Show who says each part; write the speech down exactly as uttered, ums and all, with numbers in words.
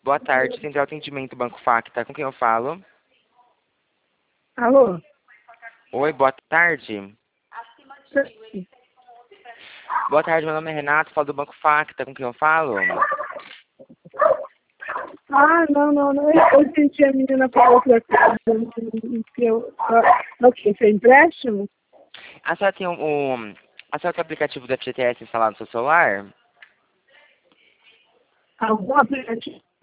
Speaker 1: Boa tarde, Central Atendimento Banco Facta. Com quem eu falo?
Speaker 2: Alô?
Speaker 1: Oi, boa tarde. Boa tarde, meu nome é Renato, falo do Banco Facta. Com quem eu falo?
Speaker 2: Ah, não, não, não. Eu senti a menina para outra coisa. Que eu, ah, o que? Foi empréstimo?
Speaker 1: A senhora tem o, o, a senhora tem o aplicativo do F G T S instalado no seu celular?
Speaker 2: Algum aplicativo?